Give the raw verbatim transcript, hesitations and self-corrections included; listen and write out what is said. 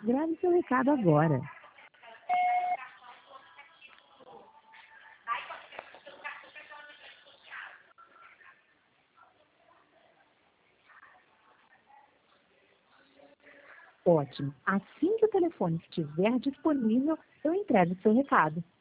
Grave seu recado agora. Ótimo. Assim que o telefone estiver disponível, eu entrego o seu recado.